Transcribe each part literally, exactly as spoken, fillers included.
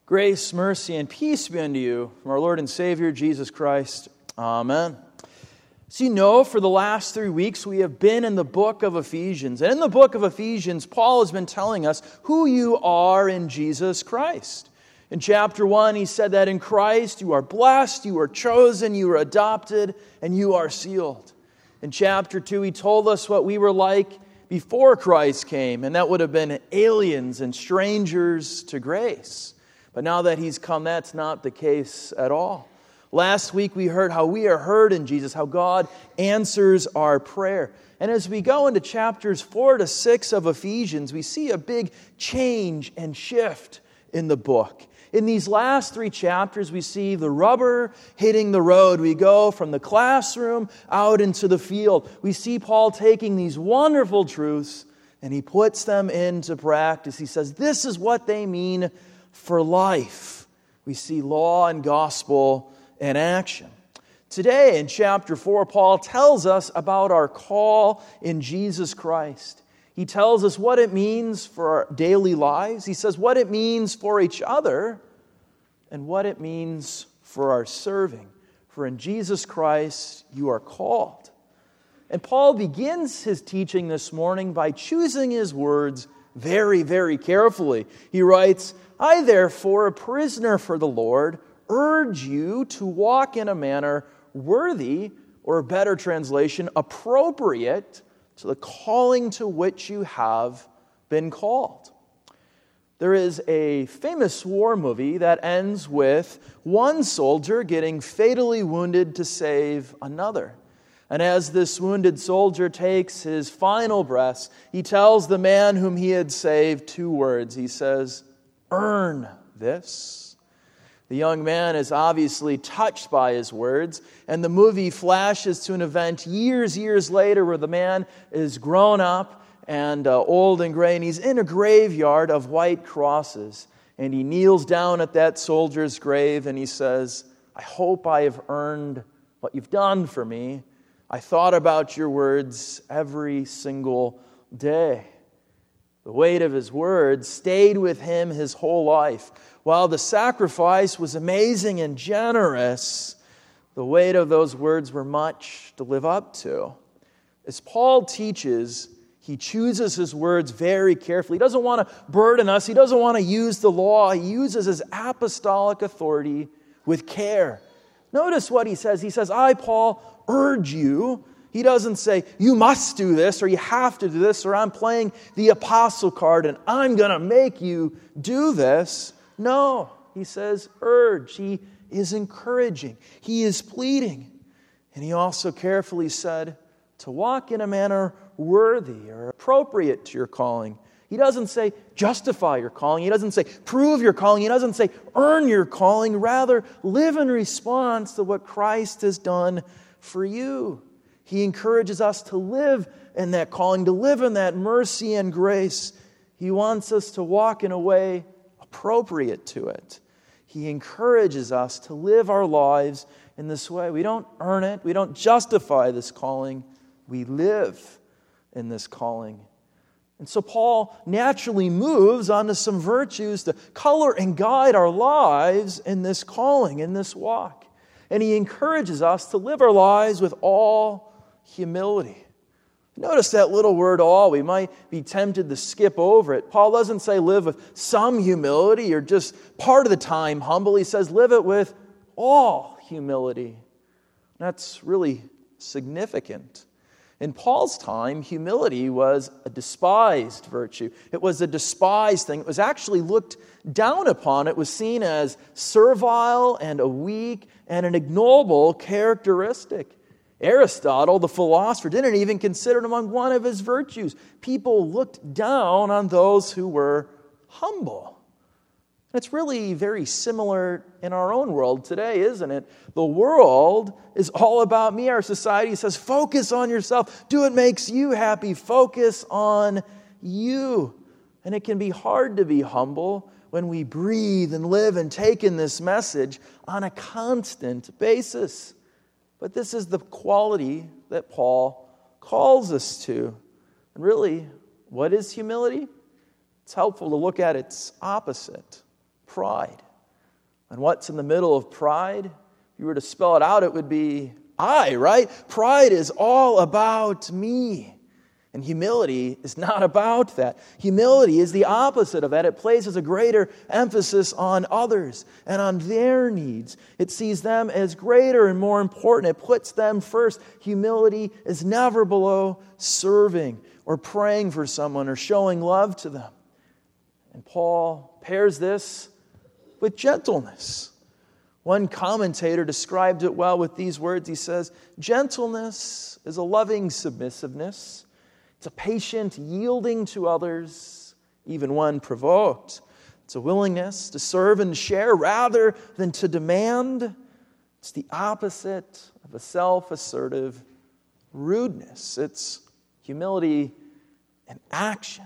Grace, mercy, and peace be unto you from our Lord and Savior, Jesus Christ. Amen. So you know, for the last three weeks, we have been in the book of Ephesians. And in the book of Ephesians, Paul has been telling us who you are in Jesus Christ. In chapter one, he said that in Christ you are blessed, you are chosen, you are adopted, and you are sealed. In chapter two, he told us what we were like before Christ came, and that would have been aliens and strangers to grace. But now that He's come, that's not the case at all. Last week we heard how we are heard in Jesus, how God answers our prayer. And as we go into chapters four to six of Ephesians, we see a big change and shift in the book. In these last three chapters, we see the rubber hitting the road. We go from the classroom out into the field. We see Paul taking these wonderful truths and he puts them into practice. He says, this is what they mean for life. We see law and gospel in action. Today in chapter four, Paul tells us about our call in Jesus Christ. He tells us what it means for our daily lives. He says what it means for each other and what it means for our serving. For in Jesus Christ you are called. And Paul begins his teaching this morning by choosing his words very, very carefully. He writes, I therefore, a prisoner for the Lord, urge you to walk in a manner worthy, or a better translation, appropriate to the calling to which you have been called. There is a famous war movie that ends with one soldier getting fatally wounded to save another. And as this wounded soldier takes his final breaths, he tells the man whom he had saved two words. He says, earn this. The young man is obviously touched by his words, and the movie flashes to an event years, years later where the man is grown up and uh, old and gray, and he's in a graveyard of white crosses. And he kneels down at that soldier's grave and he says, I hope I have earned what you've done for me. I thought about your words every single day. The weight of his words stayed with him his whole life. While the sacrifice was amazing and generous, the weight of those words were much to live up to. As Paul teaches, he chooses his words very carefully. He doesn't want to burden us. He doesn't want to use the law. He uses his apostolic authority with care. Notice what he says. He says, I, Paul, urge you. He doesn't say, you must do this, or you have to do this, or I'm playing the apostle card and I'm going to make you do this. No, he says, urge. He is encouraging. He is pleading. And he also carefully said, to walk in a manner worthy or appropriate to your calling. He doesn't say, justify your calling. He doesn't say, prove your calling. He doesn't say, earn your calling. Rather, live in response to what Christ has done for you. He encourages us to live in that calling, to live in that mercy and grace. He wants us to walk in a way appropriate to it. He encourages us to live our lives in this way. We don't earn it. We don't justify this calling. We live in this calling. And so Paul naturally moves on to some virtues to color and guide our lives in this calling, in this walk. And he encourages us to live our lives with all humility. Notice that little word all. We might be tempted to skip over it. Paul doesn't say live with some humility or just part of the time humble. He says live it with all humility. That's really significant. In Paul's time, humility was a despised virtue. It was a despised thing. It was actually looked down upon. It was seen as servile and a weak and an ignoble characteristic. Aristotle, the philosopher, didn't even consider it among one of his virtues. People looked down on those who were humble. It's really very similar in our own world today, isn't it? The world is all about me. Our society says, focus on yourself. Do what makes you happy. Focus on you. And it can be hard to be humble when we breathe and live and take in this message on a constant basis. But this is the quality that Paul calls us to. And really, what is humility? It's helpful to look at its opposite, pride. And what's in the middle of pride? If you were to spell it out, it would be I, right? Pride is all about me. And humility is not about that. Humility is the opposite of that. It places a greater emphasis on others and on their needs. It sees them as greater and more important. It puts them first. Humility is never below serving or praying for someone or showing love to them. And Paul pairs this with gentleness. One commentator described it well with these words. He says, gentleness is a loving submissiveness. It's a patient yielding to others, even when provoked. It's a willingness to serve and share rather than to demand. It's the opposite of a self-assertive rudeness. It's humility in action.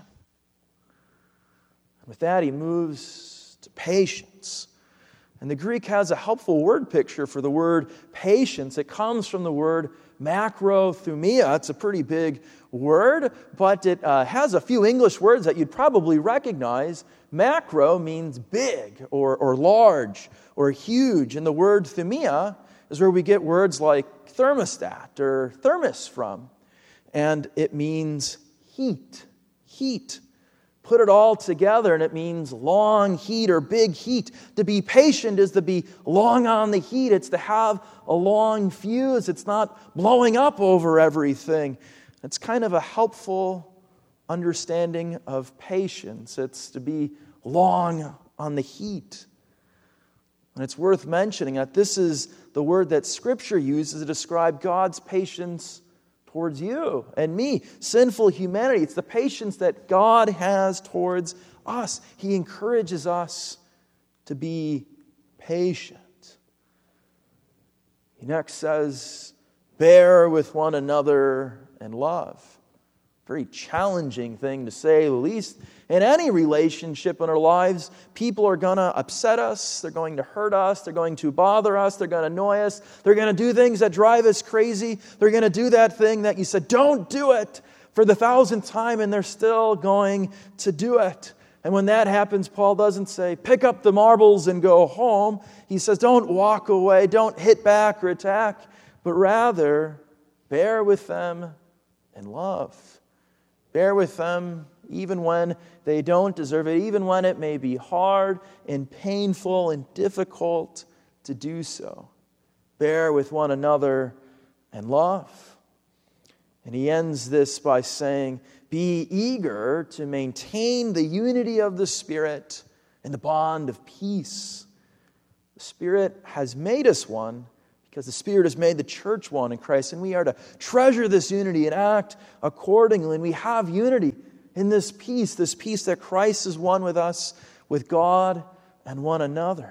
And with that, he moves to patience. And the Greek has a helpful word picture for the word patience. It comes from the word macrothumia. It's a pretty big word, but it uh, has a few English words that you'd probably recognize. Macro means big or, or large or huge. And the word thumia is where we get words like thermostat or thermos from. And it means heat, heat. Put it all together and it means long heat or big heat. To be patient is to be long on the heat. It's to have a long fuse. It's not blowing up over everything. It's kind of a helpful understanding of patience. It's to be long on the heat. And it's worth mentioning that this is the word that Scripture uses to describe God's patience towards you and me, sinful humanity. It's the patience that God has towards us. He encourages us to be patient. He next says, bear with one another in love. Very challenging thing to say the least. In any relationship in our lives, people are going to upset us, they're going to hurt us, they're going to bother us, they're going to annoy us, they're going to do things that drive us crazy, they're going to do that thing that you said, don't do it, for the thousandth time, and they're still going to do it. And when that happens, Paul doesn't say, pick up the marbles and go home. He says, don't walk away, don't hit back or attack, but rather, bear with them in love. Bear with them even when they don't deserve it, even when it may be hard and painful and difficult to do so. Bear with one another in love. And he ends this by saying, be eager to maintain the unity of the Spirit and the bond of peace. The Spirit has made us one, because the Spirit has made the church one in Christ, and we are to treasure this unity and act accordingly. And we have unity in this peace, this peace that Christ has won with us, with God and one another.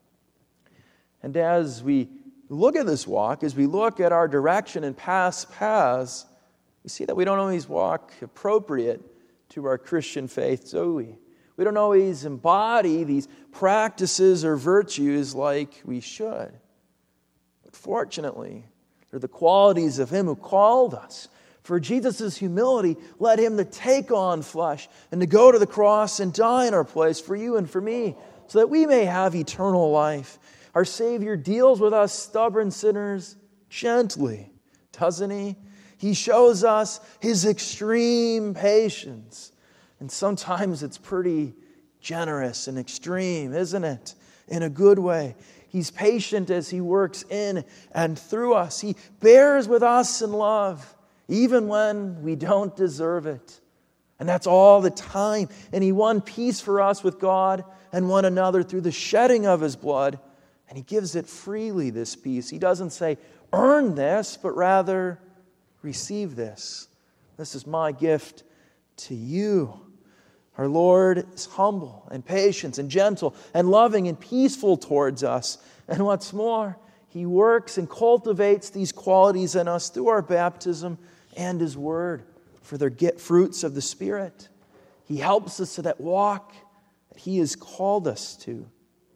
And as we look at this walk, as we look at our direction and past paths, we see that we don't always walk appropriate to our Christian faith, do we? We don't always embody these practices or virtues like we should. Fortunately, they're the qualities of Him who called us. For Jesus' humility led Him to take on flesh and to go to the cross and die in our place for you and for me, so that we may have eternal life. Our Savior deals with us stubborn sinners gently, doesn't He? He shows us His extreme patience. And sometimes it's pretty generous and extreme, isn't it? In a good way. He's patient as He works in and through us. He bears with us in love, even when we don't deserve it. And that's all the time. And He won peace for us with God and one another through the shedding of His blood. And He gives it freely, this peace. He doesn't say, earn this, but rather, receive this. This is my gift to you. Our Lord is humble and patient and gentle and loving and peaceful towards us. And what's more, He works and cultivates these qualities in us through our baptism and His Word for their get fruits of the Spirit. He helps us to that walk that He has called us to.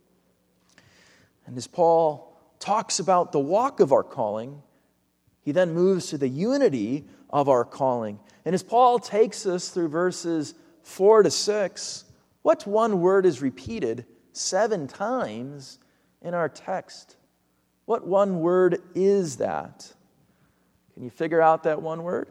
And as Paul talks about the walk of our calling, he then moves to the unity of our calling. And as Paul takes us through verses four to six, what one word is repeated seven times in our text. What one word is that? Can you figure out that one word?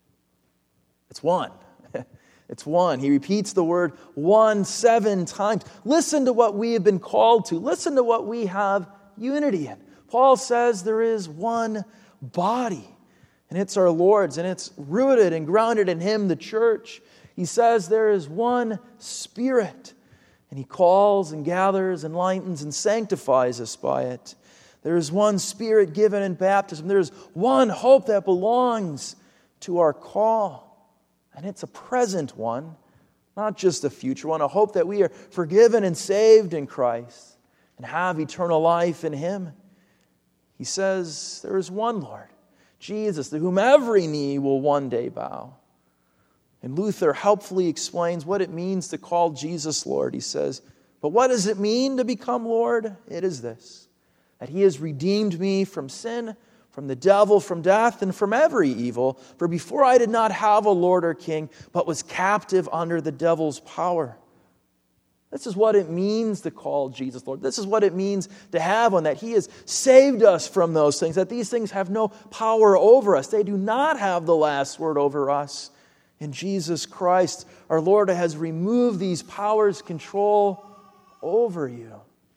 It's one. It's one. He repeats the word one seven times. Listen to what we have been called to. Listen to what we have unity in. Paul says there is one body, and it's our Lord's, and it's rooted and grounded in Him, the church. He says there is one Spirit, and He calls and gathers, enlightens, and sanctifies us by it. There is one Spirit given in baptism. There is one hope that belongs to our call. And it's a present one, not just a future one, a hope that we are forgiven and saved in Christ and have eternal life in Him. He says there is one Lord, Jesus, to whom every knee will one day bow. And Luther helpfully explains what it means to call Jesus Lord. He says, but what does it mean to become Lord? It is this, that He has redeemed me from sin, from the devil, from death, and from every evil. For before I did not have a Lord or King, but was captive under the devil's power. This is what it means to call Jesus Lord. This is what it means to have one, that He has saved us from those things, that these things have no power over us. They do not have the last word over us. In Jesus Christ, our Lord has removed these powers' control over you.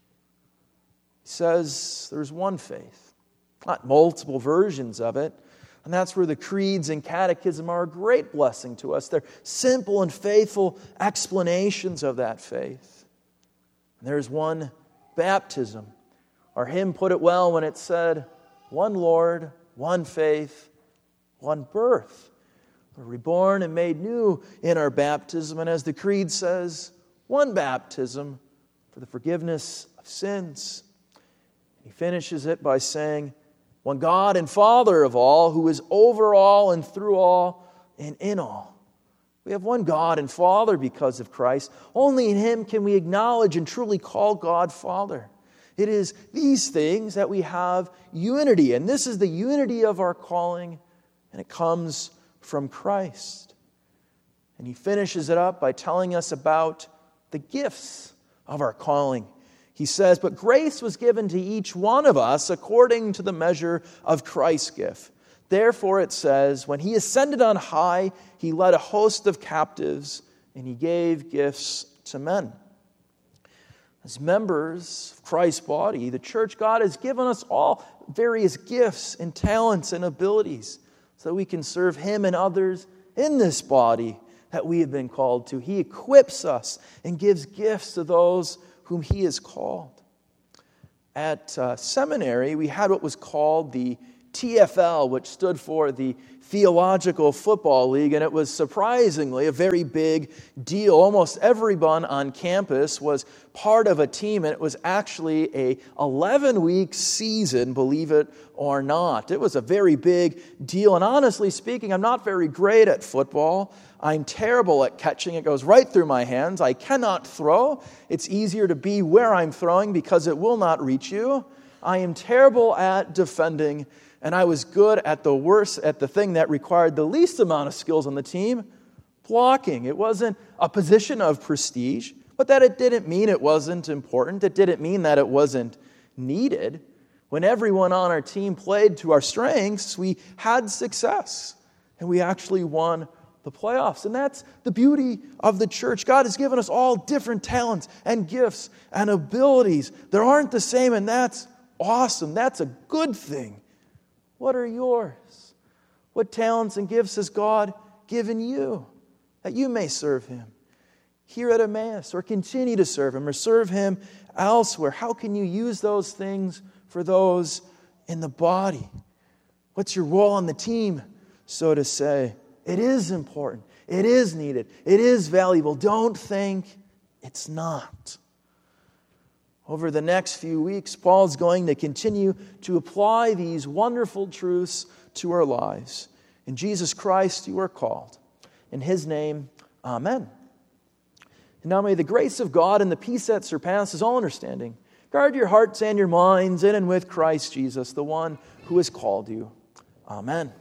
He says there's one faith. Not multiple versions of it. And that's where the creeds and catechism are a great blessing to us. They're simple and faithful explanations of that faith. And there's one baptism. Our hymn put it well when it said, one Lord, one faith, one birth. We're reborn and made new in our baptism. And as the creed says, one baptism for the forgiveness of sins. He finishes it by saying, one God and Father of all, who is over all and through all and in all. We have one God and Father because of Christ. Only in Him can we acknowledge and truly call God Father. It is these things that we have unity, and this is the unity of our calling, and it comes from Christ. And he finishes it up by telling us about the gifts of our calling. He says, but grace was given to each one of us according to the measure of Christ's gift. Therefore it says, when He ascended on high, He led a host of captives, and He gave gifts to men. As members of Christ's body, the church, God has given us all various gifts and talents and abilities so that we can serve Him and others in this body that we have been called to. He equips us and gives gifts to those whom He has called. At uh, seminary, we had what was called the T F L, which stood for the Theological Football League, and it was surprisingly a very big deal. Almost everyone on campus was part of a team, and it was actually a eleven-week season, believe it or not. It was a very big deal, and honestly speaking, I'm not very great at football. I'm terrible at catching. It goes right through my hands. I cannot throw. It's easier to be where I'm throwing because it will not reach you. I am terrible at defending, and I was good at the worst, at the thing that required the least amount of skills on the team, blocking. It wasn't a position of prestige, but that it didn't mean it wasn't important. It didn't mean that it wasn't needed. When everyone on our team played to our strengths, we had success, and we actually won the playoffs. And that's the beauty of the church. God has given us all different talents and gifts and abilities. They aren't the same, and that's awesome. That's a good thing. What are yours? What talents and gifts has God given you that you may serve Him here at Emmaus, or continue to serve Him, or serve Him elsewhere? How can you use those things for those in the body? What's your role on the team, so to say? It is important. It is needed. It is valuable. Don't think it's not. Over the next few weeks, Paul's going to continue to apply these wonderful truths to our lives. In Jesus Christ, you are called. In His name, amen. And now may the grace of God and the peace that surpasses all understanding guard your hearts and your minds in and with Christ Jesus, the one who has called you. Amen.